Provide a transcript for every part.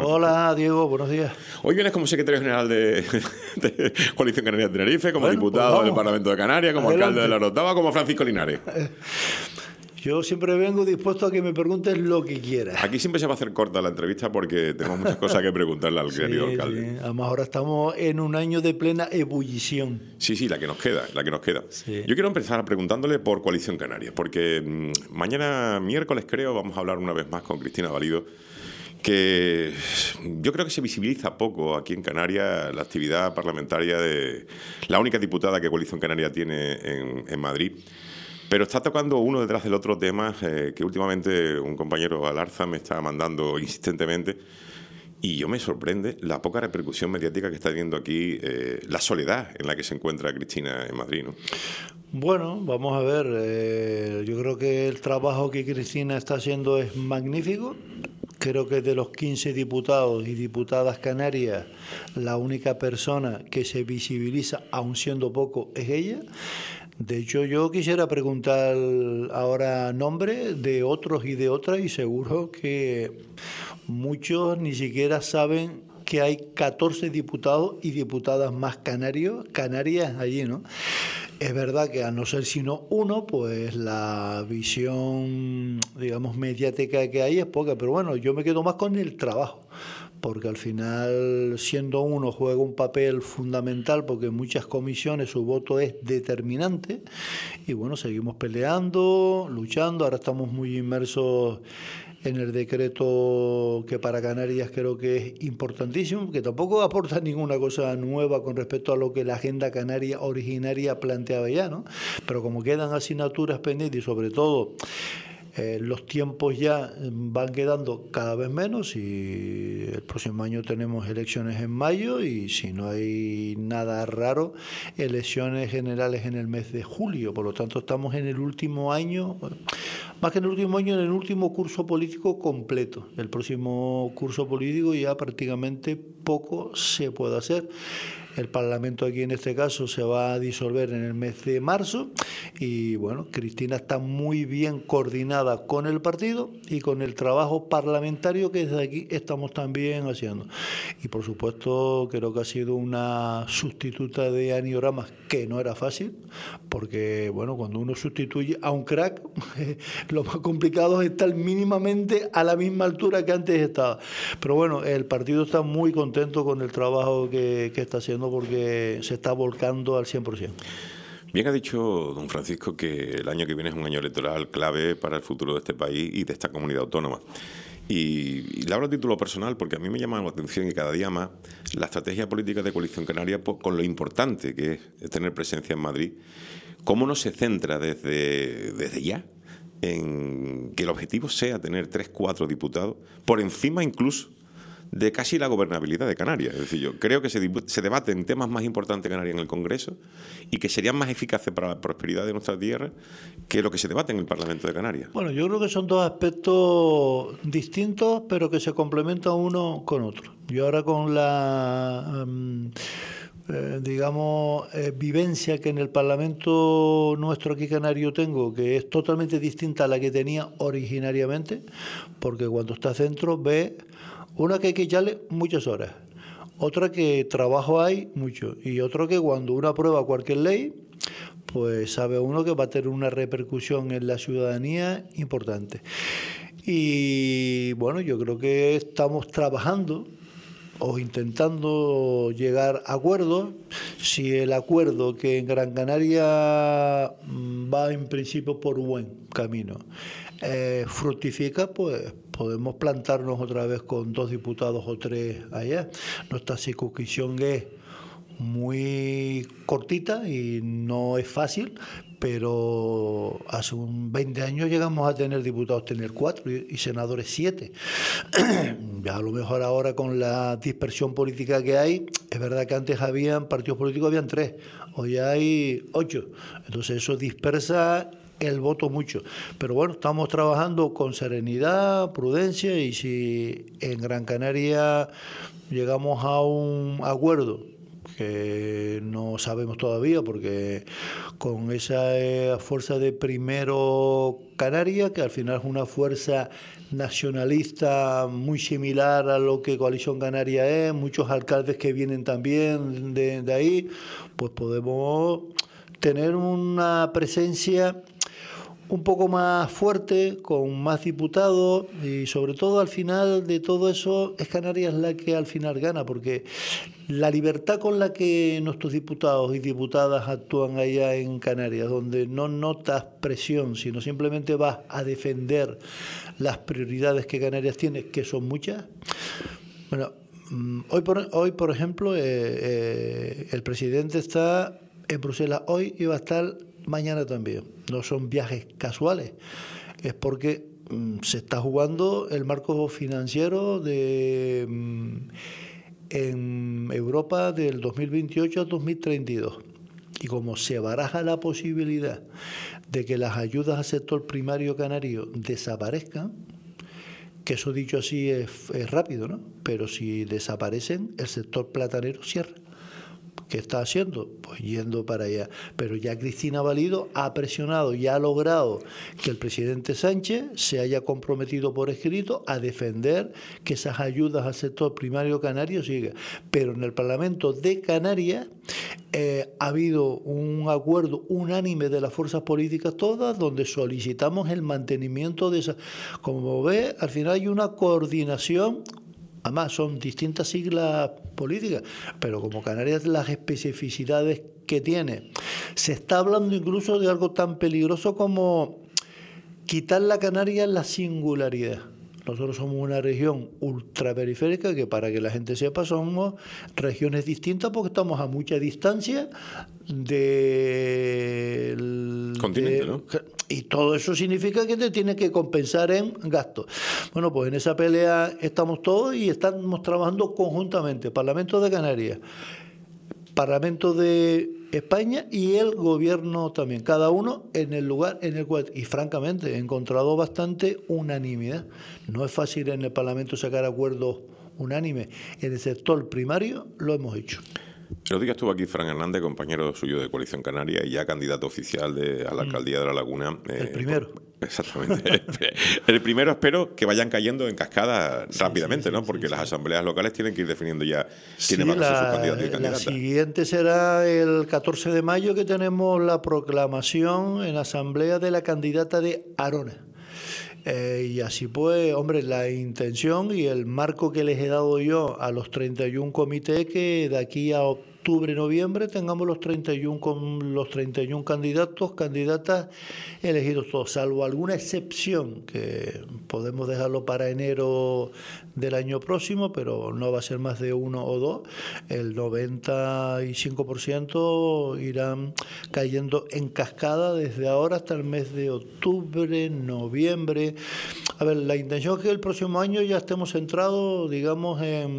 Francisco. Hola, Diego, buenos días. Hoy vienes como secretario general de Coalición Canaria de Tenerife, como Bueno, diputado pues del Parlamento de Canarias, como Adelante. alcalde de la Orotava, como Francisco Linares. Yo siempre vengo dispuesto a que me preguntes lo que quieras. Aquí siempre se va a hacer corta la entrevista porque tenemos muchas cosas que preguntarle al querido alcalde. Sí. Además, ahora estamos en un año de plena ebullición. Sí, la que nos queda, Sí. Yo quiero empezar preguntándole por Coalición Canaria, porque mañana miércoles creo vamos a hablar una vez más con Cristina Valido, que yo creo que se visibiliza poco aquí en Canarias la actividad parlamentaria de la única diputada que Coalición Canaria tiene en Madrid. Pero está tocando uno detrás del otro temas que últimamente un compañero Alarza me está mandando insistentemente, y yo me sorprende la poca repercusión mediática que está teniendo aquí, la soledad en la que se encuentra Cristina en Madrid, ¿no? Bueno, vamos a ver. Yo creo que el trabajo que Cristina está haciendo es magnífico. Creo que de los 15 diputados y diputadas canarias, la única persona que se visibiliza, aun siendo poco, es ella. De hecho, yo quisiera preguntar ahora nombre de otros y de otras, y seguro que muchos ni siquiera saben que hay 14 diputados y diputadas más canarias allí, ¿no? Es verdad que a no ser sino uno, pues la visión, digamos, mediática que hay es poca, pero bueno, yo me quedo más con el trabajo, porque al final, siendo uno, juega un papel fundamental, porque en muchas comisiones su voto es determinante, y bueno, seguimos peleando, luchando, ahora estamos muy inmersos en el decreto que para Canarias creo que es importantísimo, que tampoco aporta ninguna cosa nueva con respecto a lo que la agenda canaria originaria planteaba ya, ¿no? Pero como quedan asignaturas pendientes y sobre todo los tiempos ya van quedando cada vez menos, y el próximo año tenemos elecciones en mayo y, si no hay nada raro, elecciones generales en el mes de julio. Por lo tanto, estamos en el último año, más que en el último año, en el último curso político completo. El próximo curso político ya prácticamente poco se puede hacer. El Parlamento aquí en este caso se va a disolver en el mes de marzo y bueno, Cristina está muy bien coordinada con el partido y con el trabajo parlamentario que desde aquí estamos también haciendo. Y por supuesto creo que ha sido una sustituta de Anioramas que no era fácil, porque bueno, cuando uno sustituye a un crack, lo más complicado es estar mínimamente a la misma altura que antes estaba. Pero bueno, el partido está muy contento con el trabajo que está haciendo, porque se está volcando al 100%. Bien ha dicho don Francisco que el año que viene es un año electoral clave para el futuro de este país y de esta comunidad autónoma. Y le hablo a título personal porque a mí me llama la atención, y cada día más, la estrategia política de Coalición Canaria, pues, con lo importante que es tener presencia en Madrid, cómo no se centra desde ya en que el objetivo sea tener 3-4 diputados, por encima incluso de casi la gobernabilidad de Canarias. Es decir, yo creo que se debaten temas más importantes de Canarias en el Congreso y que serían más eficaces para la prosperidad de nuestra tierra que lo que se debate en el Parlamento de Canarias. Bueno, yo creo que son dos aspectos distintos, pero que se complementan uno con otro. Yo ahora con la vivencia que en el Parlamento nuestro aquí canario tengo, que es totalmente distinta a la que tenía originariamente, porque cuando estás dentro ves una que hay que echarle muchas horas, otra que trabajo hay mucho, y otro que cuando uno aprueba cualquier ley, pues sabe uno que va a tener una repercusión en la ciudadanía importante. Y bueno, yo creo que estamos trabajando o intentando llegar a acuerdos. Si el acuerdo, que en Gran Canaria va en principio por buen camino, fructifica, pues podemos plantarnos otra vez con 2 diputados o 3 allá. Nuestra circunscripción es muy cortita y no es fácil, pero hace 20 años llegamos a tener diputados, tener 4 y senadores 7. Ya a lo mejor ahora, con la dispersión política que hay, es verdad que antes habían partidos políticos, habían 3, hoy hay 8, entonces eso dispersa el voto mucho. Pero bueno, estamos trabajando con serenidad, prudencia, y si en Gran Canaria llegamos a un acuerdo que no sabemos todavía, porque con esa fuerza de Primero Canarias, que al final es una fuerza nacionalista muy similar a lo que Coalición Canaria es, muchos alcaldes que vienen también de ahí, pues podemos tener una presencia un poco más fuerte, con más diputados, y sobre todo al final de todo eso es Canarias la que al final gana, porque la libertad con la que nuestros diputados y diputadas actúan allá en Canarias, donde no notas presión, sino simplemente vas a defender las prioridades que Canarias tiene, que son muchas. Bueno, hoy por ejemplo, el presidente está en Bruselas hoy y va a estar mañana también. No son viajes casuales, es porque se está jugando el marco financiero en Europa del 2028 al 2032. Y como se baraja la posibilidad de que las ayudas al sector primario canario desaparezcan, que eso dicho así es rápido, ¿no? Pero si desaparecen, el sector platanero cierra. ¿Qué está haciendo? Pues yendo para allá. Pero ya Cristina Valido ha presionado y ha logrado que el presidente Sánchez se haya comprometido por escrito a defender que esas ayudas al sector primario canario sigan. Pero en el Parlamento de Canarias ha habido un acuerdo unánime de las fuerzas políticas todas, donde solicitamos el mantenimiento de esa. Como ve, al final hay una coordinación. Además, son distintas siglas políticas, pero como Canarias, las especificidades que tiene. Se está hablando incluso de algo tan peligroso como quitar a Canarias la singularidad. Nosotros somos una región ultraperiférica que, para que la gente sepa, somos regiones distintas porque estamos a mucha distancia del continente, ¿no? Y todo eso significa que te tienes que compensar en gastos. Bueno, pues en esa pelea estamos todos y estamos trabajando conjuntamente. Parlamento de Canarias, Parlamento de España y el Gobierno también. Cada uno en el lugar en el cual... Y francamente he encontrado bastante unanimidad. No es fácil en el Parlamento sacar acuerdos unánimes. En el sector primario lo hemos hecho. El otro día estuvo aquí Fran Hernández, compañero suyo de Coalición Canaria y ya candidato oficial a la alcaldía de La Laguna. El primero. Exactamente. El primero, espero que vayan cayendo en cascada rápidamente, ¿no? Porque las asambleas locales tienen que ir definiendo ya quiénes van a ser sus candidatos y candidatas. La siguiente será el 14 de mayo, que tenemos la proclamación en asamblea de la candidata de Arona. Y así pues, hombre, la intención y el marco que les he dado yo a los 31 comités, que de aquí a octubre, noviembre tengamos los 31 candidatas elegidos todos, salvo alguna excepción que podemos dejarlo para enero del año próximo, pero no va a ser más de uno o dos. El 95% irán cayendo en cascada desde ahora hasta el mes de octubre, noviembre. A ver, la intención es que el próximo año ya estemos centrados, digamos,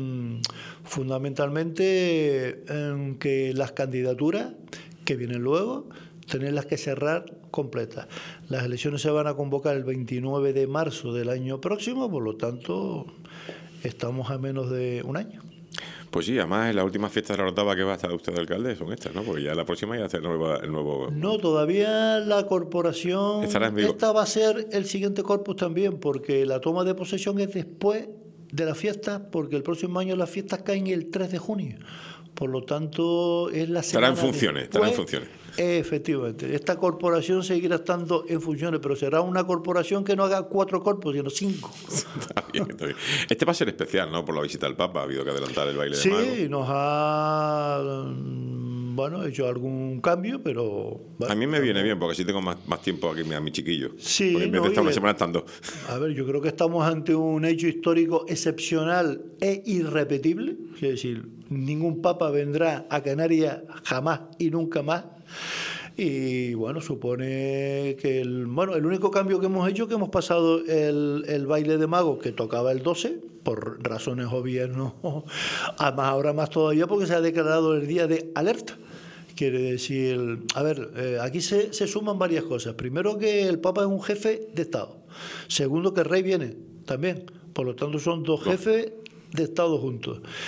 fundamentalmente en que las candidaturas que vienen luego, tenerlas que cerrar completas. Las elecciones se van a convocar el 29 de marzo del año próximo, por lo tanto, estamos a menos de un año. Pues sí, además en las últimas fiestas de la Orotava que va a estar usted de alcalde son estas, ¿no? Porque ya la próxima ya hace el nuevo... No, todavía la corporación... Esta va a ser el siguiente corpus también, porque la toma de posesión es después de las fiestas, porque el próximo año las fiestas caen el 3 de junio. Por lo tanto, es la semana... Estará en funciones. Efectivamente. Esta corporación seguirá estando en funciones, pero será una corporación que no haga 4 corpus, sino 5. Está bien. Este va a ser especial, ¿no? Por la visita al Papa. Ha habido que adelantar el baile de Mago. Sí, nos ha... hecho algún cambio, pero... Bueno, a mí me viene bien, porque así tengo más tiempo aquí a mi chiquillo. Sí, porque en vez de estar una semana estando... A ver, yo creo que estamos ante un hecho histórico excepcional e irrepetible. Es decir, ningún papa vendrá a Canarias jamás y nunca más. Y bueno, supone que el único cambio que hemos hecho es que hemos pasado el baile de Mago, que tocaba el 12, por razones obvias, ¿no? Además, ahora más todavía porque se ha declarado el día de alerta. Quiere decir, aquí se suman varias cosas. Primero, que el Papa es un jefe de Estado. Segundo, que el rey viene también. Por lo tanto, son dos jefes de Estado juntos.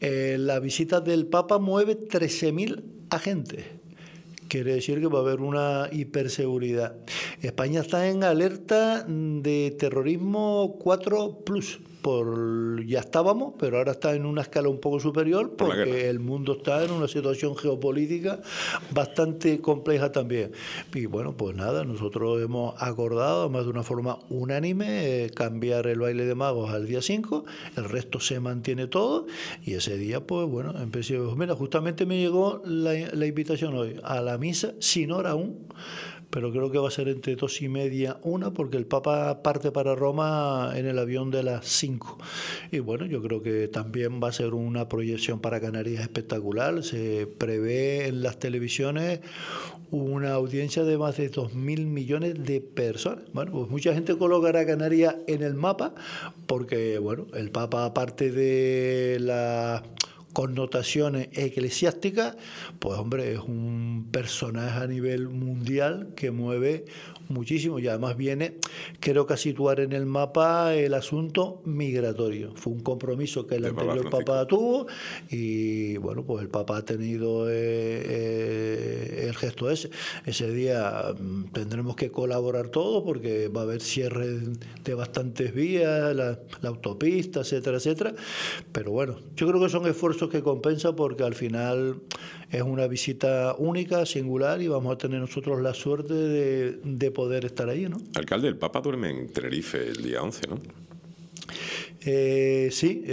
La visita del Papa mueve 13.000 agentes. Quiere decir que va a haber una hiperseguridad. España está en alerta de terrorismo 4+. Ya estábamos, pero ahora está en una escala un poco superior porque el mundo está en una situación geopolítica bastante compleja también. Y bueno, pues nada, nosotros hemos acordado, además de una forma unánime, cambiar el baile de magos al día 5, el resto se mantiene todo, y ese día, pues bueno, empecé, mira, justamente me llegó la invitación hoy a la misa, sin hora aún, pero creo que va a ser entre 2:30, 1, porque el Papa parte para Roma en el avión de las 5. Y bueno, yo creo que también va a ser una proyección para Canarias espectacular. Se prevé en las televisiones una audiencia de más de 2.000 millones de personas. Bueno, pues mucha gente colocará a Canarias en el mapa, porque bueno, el Papa, aparte de la connotaciones eclesiásticas, pues hombre, es un personaje a nivel mundial que mueve muchísimo, y además viene, creo que a situar en el mapa el asunto migratorio. Fue un compromiso que el anterior Papa tuvo, y bueno, pues el Papa ha tenido el gesto ese. Ese día tendremos que colaborar todos, porque va a haber cierre de bastantes vías, la autopista, etcétera, etcétera. Pero bueno, yo creo que son esfuerzos que compensa, porque al final es una visita única, singular, y vamos a tener nosotros la suerte de poder estar ahí, ¿no? Alcalde, el Papa duerme en Tenerife el día 11, ¿no? Sí,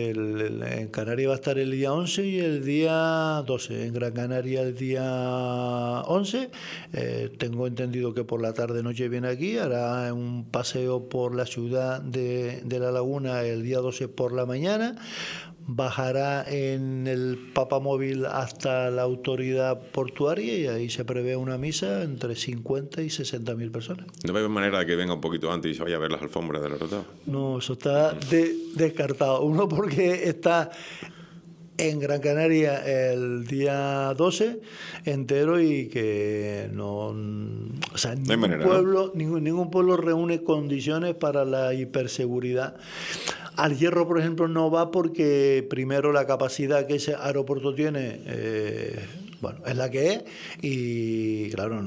en Canarias va a estar el día 11 y el día 12. En Gran Canaria el día 11. Tengo entendido que por la tarde-noche viene aquí, hará un paseo por la ciudad de La Laguna el día 12 por la mañana. Bajará en el papamóvil hasta la autoridad portuaria, y ahí se prevé una misa entre 50 y 60.000 personas. ¿No hay manera de que venga un poquito antes y se vaya a ver las alfombras del Orotava? No, eso está descartado. Uno, porque está en Gran Canaria el día 12 entero, y que no, o sea, ningún pueblo reúne condiciones para la hiperseguridad. Al Hierro, por ejemplo, no va, porque primero la capacidad que ese aeropuerto tiene bueno, es la que es, y claro,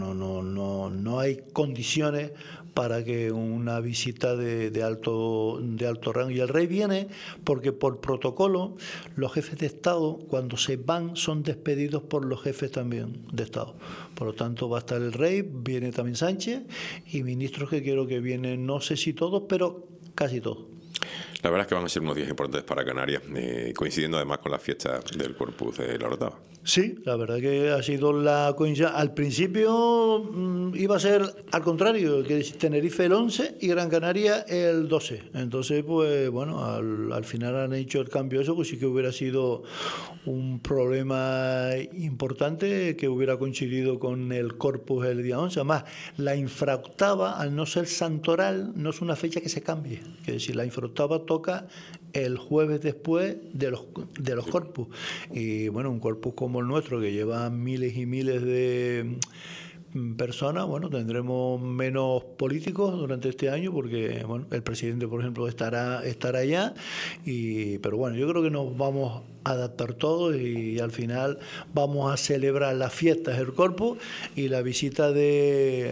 no hay condiciones para que una visita de alto rango. Y el rey viene porque por protocolo los jefes de Estado, cuando se van, son despedidos por los jefes también de Estado. Por lo tanto, va a estar el rey, viene también Sánchez, y ministros que quiero que vienen, no sé si todos, pero casi todos. La verdad es que van a ser unos días importantes para Canarias, coincidiendo además con la fiesta del Corpus de la Orotava. Sí, la verdad que ha sido la coincidencia. Al principio iba a ser al contrario, que Tenerife el 11 y Gran Canaria el 12. Entonces, pues bueno, al final han hecho el cambio eso, pues sí que hubiera sido un problema importante que hubiera coincidido con el Corpus el día 11. Además, la infraoctava, al no ser santoral, no es una fecha que se cambie. Es decir, la infraoctava toca el jueves después de los Corpus. Y bueno, un Corpus como el nuestro, que lleva miles y miles de personas, bueno, tendremos menos políticos durante este año, porque bueno, el presidente, por ejemplo, estará allá, pero bueno, yo creo que nos vamos a adaptar todos, y al final vamos a celebrar las fiestas del Corpus y la visita de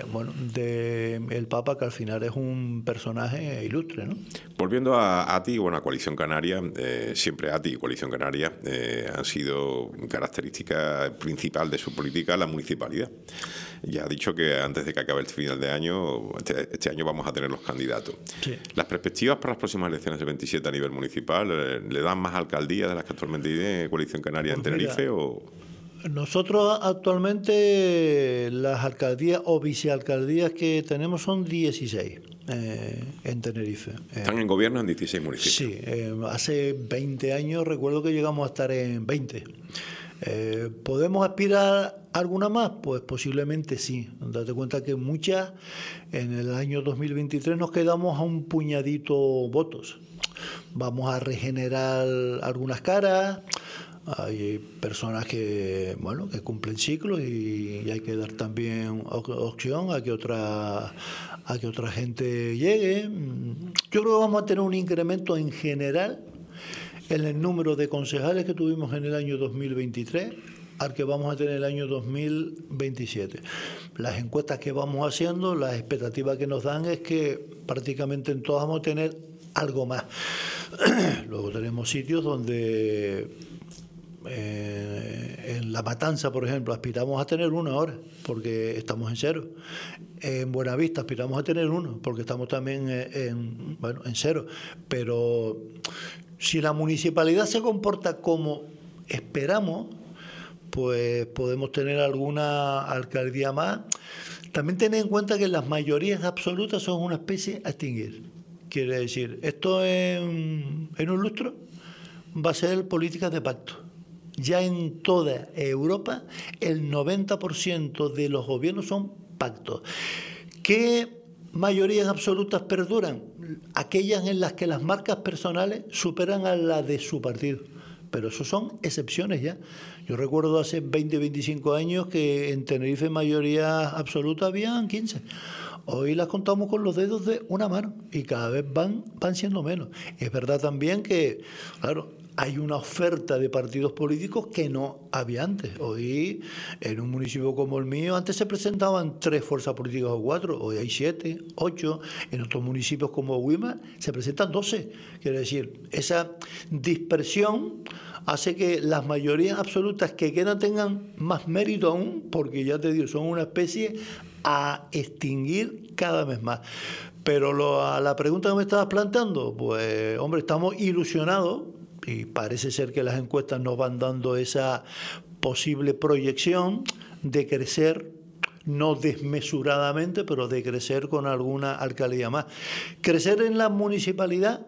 el Papa, que al final es un personaje ilustre, ¿no? Volviendo a ATI, bueno, a Coalición Canaria, siempre ATI y Coalición Canaria han sido característica principal de su política la municipalidad. Ya ha dicho que antes de que acabe el final de año, este año vamos a tener los candidatos. Sí. ¿Las perspectivas para las próximas elecciones del 27 a nivel municipal le dan más alcaldías de las que actualmente tiene Coalición Canaria en Tenerife? Mira, o nosotros actualmente las alcaldías o vicealcaldías que tenemos son 16 en Tenerife. ¿Están en gobierno en 16 municipios? Sí, hace 20 años recuerdo que llegamos a estar en 20. ¿Podemos aspirar a alguna más? Pues posiblemente sí. Date cuenta que muchas, en el año 2023 nos quedamos a un puñadito votos. Vamos a regenerar algunas caras. Hay personas que cumplen ciclos, y hay que dar también opción a que otra gente llegue. Yo creo que vamos a tener un incremento en general en el número de concejales que tuvimos en el año 2023 al que vamos a tener el año 2027. Las encuestas que vamos haciendo, las expectativas que nos dan es que prácticamente en todas vamos a tener algo más. Luego tenemos sitios donde en La Matanza, por ejemplo, aspiramos a tener 1 ahora, porque estamos en 0. En Buenavista aspiramos a tener 1, porque estamos también en 0. Pero si la municipalidad se comporta como esperamos, pues podemos tener alguna alcaldía más. También tened en cuenta que las mayorías absolutas son una especie a extinguir. Quiere decir, esto en un lustro va a ser políticas de pacto. Ya en toda Europa el 90% de los gobiernos son pactos. ¿Qué mayorías absolutas perduran? Aquellas en las que las marcas personales superan a las de su partido. Pero eso son excepciones ya. Yo recuerdo hace 20, 25 años que en Tenerife mayoría absoluta habían 15. Hoy las contamos con los dedos de una mano y cada vez van siendo menos. Es verdad también que, claro, hay una oferta de partidos políticos que no había antes. Hoy, en un municipio como el mío, antes se presentaban 3 fuerzas políticas o 4, hoy hay 7, 8. En otros municipios como Huima se presentan 12. Quiere decir, esa dispersión hace que las mayorías absolutas que quedan tengan más mérito aún, porque ya te digo, son una especie a extinguir cada vez más. Pero a la pregunta que me estabas planteando, pues, hombre, estamos ilusionados y parece ser que las encuestas nos van dando esa posible proyección de crecer, no desmesuradamente, pero de crecer con alguna alcaldía más. Crecer en la municipalidad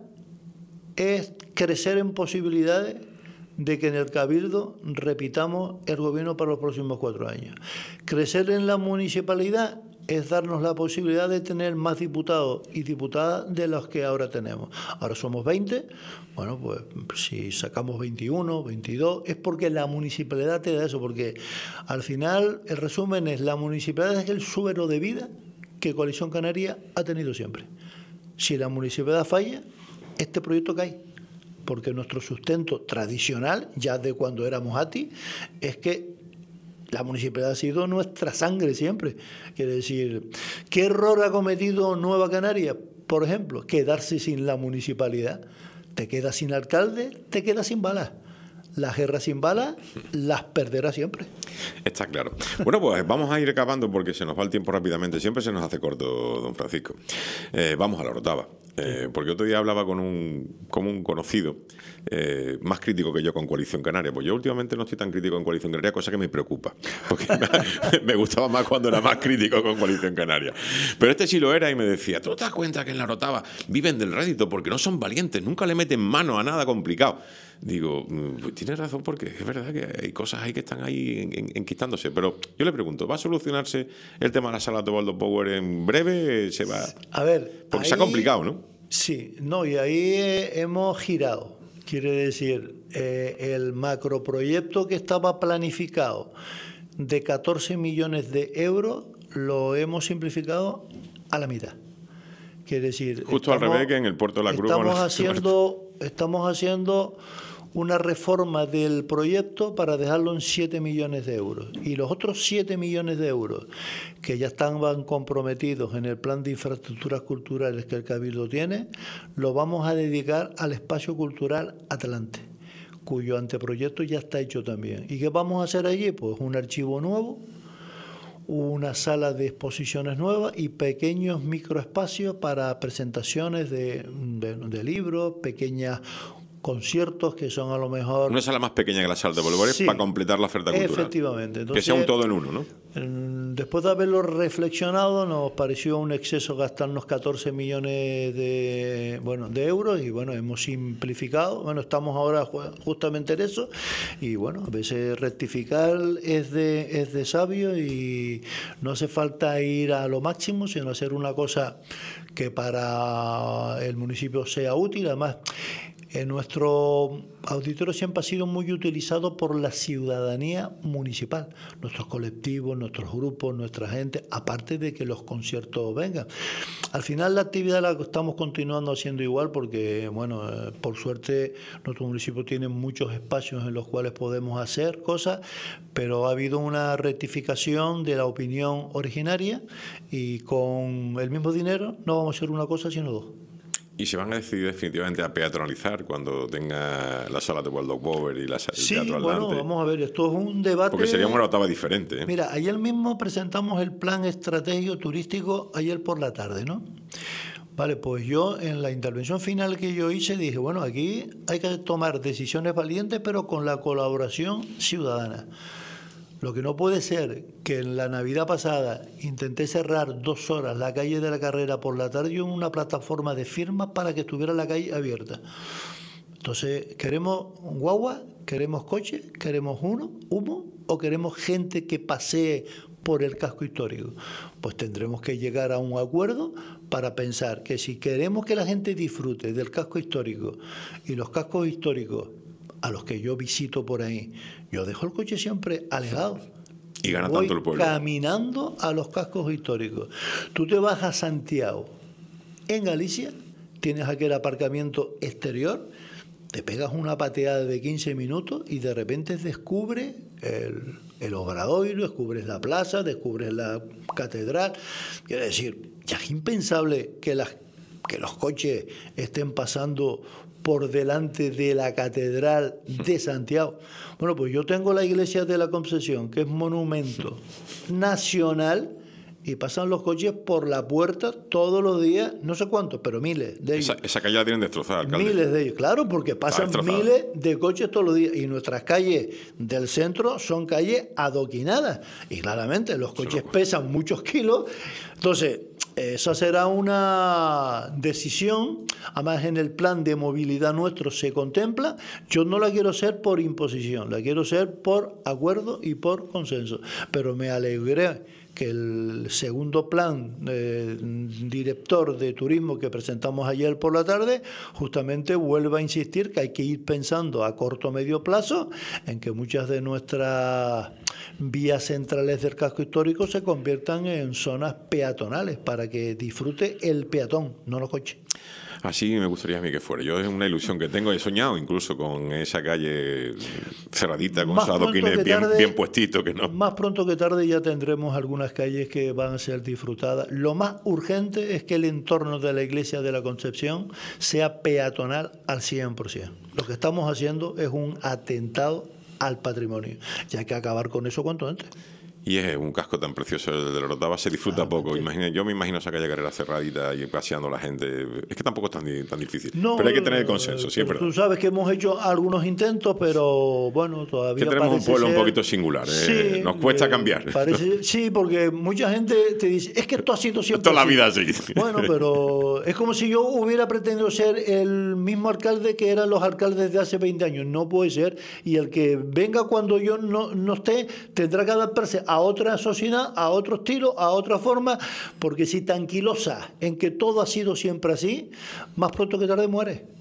es crecer en posibilidades de que en el Cabildo repitamos el gobierno para los próximos 4 años. Crecer en la municipalidad es darnos la posibilidad de tener más diputados y diputadas de los que ahora tenemos. Ahora somos 20, bueno, pues si sacamos 21, 22, es porque la municipalidad te da eso, porque al final el resumen es la municipalidad es el suero de vida que Coalición Canaria ha tenido siempre. Si la municipalidad falla, este proyecto cae, porque nuestro sustento tradicional, ya de cuando éramos ATI, es que la municipalidad ha sido nuestra sangre siempre. Quiere decir, ¿qué error ha cometido Nueva Canaria? Por ejemplo, quedarse sin la municipalidad. Te quedas sin alcalde, te quedas sin balas. Las guerras sin balas las perderás siempre. Está claro. Bueno, pues vamos a ir acabando porque se nos va el tiempo rápidamente. Siempre se nos hace corto, don Francisco. Vamos a la Orotava. Porque otro día hablaba con un conocido más crítico que yo con Coalición Canaria. Pues yo últimamente no estoy tan crítico con Coalición Canaria, cosa que me preocupa. Porque me gustaba más cuando era más crítico con Coalición Canaria. Pero este sí lo era y me decía, ¿tú te das cuenta que en la Orotava viven del rédito porque no son valientes, nunca le meten mano a nada complicado? Digo, pues tienes razón, porque es verdad que hay cosas ahí que están ahí enquistándose. Pero yo le pregunto, ¿va a solucionarse el tema de la sala de Teobaldo Power en breve? ¿Se va? A ver, porque ahí, se ha complicado, ¿no? Sí, no, y ahí hemos girado. Quiere decir, el macroproyecto que estaba planificado de 14 millones de euros lo hemos simplificado a la mitad. Quiere decir, justo al revés que en el Puerto de la Cruz. Estamos haciendo una reforma del proyecto para dejarlo en 7 millones de euros. Y los otros 7 millones de euros que ya estaban comprometidos en el plan de infraestructuras culturales que el Cabildo tiene, lo vamos a dedicar al espacio cultural Atlante, cuyo anteproyecto ya está hecho también. ¿Y qué vamos a hacer allí? Pues un archivo nuevo, una sala de exposiciones nueva y pequeños microespacios para presentaciones de libros, pequeñas conciertos que son a lo mejor... Una sala más pequeña que la sala de Bolívar, sí, para completar la oferta cultural. Efectivamente. Entonces, que sea un todo en uno, ¿no? Después de haberlo reflexionado, nos pareció un exceso gastarnos 14 millones de euros y bueno, hemos simplificado. Bueno, estamos ahora justamente en eso y bueno, a veces rectificar es de sabio y no hace falta ir a lo máximo, sino hacer una cosa que para el municipio sea útil. Además, Nuestro auditorio siempre ha sido muy utilizado por la ciudadanía municipal, nuestros colectivos, nuestros grupos, nuestra gente, aparte de que los conciertos vengan. Al final la actividad la estamos continuando haciendo igual porque, bueno, por suerte nuestro municipio tiene muchos espacios en los cuales podemos hacer cosas, pero ha habido una rectificación de la opinión originaria y con el mismo dinero no vamos a hacer una cosa sino dos. ¿Y se van a decidir definitivamente a peatonalizar cuando tenga las salas de Waldorf Bower y el Teatro Atlante? Bueno, vamos a ver, esto es un debate... Porque sería una octava diferente. Mira, ayer mismo presentamos el plan estratégico turístico ayer por la tarde, ¿no? Vale, pues yo en la intervención final que yo hice dije, bueno, aquí hay que tomar decisiones valientes, pero con la colaboración ciudadana. Lo que no puede ser que en la Navidad pasada intenté cerrar 2 horas la calle de la Carrera por la tarde en una plataforma de firmas para que estuviera la calle abierta. Entonces, ¿queremos guagua? ¿Queremos coche? ¿Queremos humo? ¿O queremos gente que pasee por el casco histórico? Pues tendremos que llegar a un acuerdo para pensar que si queremos que la gente disfrute del casco histórico y los cascos históricos a los que yo visito por ahí, yo dejo el coche siempre alejado. Y gana voy tanto el pueblo. Caminando a los cascos históricos. Tú te vas a Santiago, en Galicia, tienes aquel aparcamiento exterior, te pegas una pateada de 15 minutos y de repente descubres el Obradoiro, descubres la plaza, descubres la catedral. Quiere decir, ya es impensable que los coches estén pasando por delante de la Catedral de Santiago. Bueno, pues yo tengo la iglesia de la Concepción, que es monumento nacional, y pasan los coches por la puerta todos los días, no sé cuántos, pero miles de ellos. Esa calle la tienen destrozada, alcalde. Miles de ellos, claro, porque pasan miles de coches todos los días. Y nuestras calles del centro son calles adoquinadas. Y claramente los coches pesan muchos kilos. Entonces, esa será una decisión, además en el plan de movilidad nuestro se contempla. Yo no la quiero hacer por imposición, la quiero hacer por acuerdo y por consenso. Pero me alegré que el segundo plan director de turismo que presentamos ayer por la tarde justamente vuelva a insistir que hay que ir pensando a corto o medio plazo en que muchas de nuestras vías centrales del casco histórico se conviertan en zonas peatonales para que disfrute el peatón, no los coches. Así me gustaría a mí que fuera. Yo es una ilusión que tengo. He soñado incluso con esa calle cerradita, con esos adoquines bien puestitos. Que no. Más pronto que tarde ya tendremos algunas calles que van a ser disfrutadas. Lo más urgente es que el entorno de la iglesia de la Concepción sea peatonal al 100%. Lo que estamos haciendo es un atentado al patrimonio. Y hay que acabar con eso cuanto antes. Y es un casco tan precioso el de la Orotava, se disfruta poco. Yo me imagino esa calle Carrera cerradita y paseando a la gente. Es que tampoco es tan difícil. No, pero hay que tener el consenso, siempre. Tú sabes que hemos hecho algunos intentos, pero bueno, todavía que tenemos un pueblo un poquito singular. Sí, nos cuesta cambiar. Sí, porque mucha gente te dice, es que esto ha sido siempre toda la vida así. Bueno, pero es como si yo hubiera pretendido ser el mismo alcalde que eran los alcaldes de hace 20 años. No puede ser. Y el que venga cuando yo no esté, tendrá que adaptarse a otra sociedad, a otro estilo, a otra forma, porque si te anquilosa en que todo ha sido siempre así, más pronto que tarde mueres.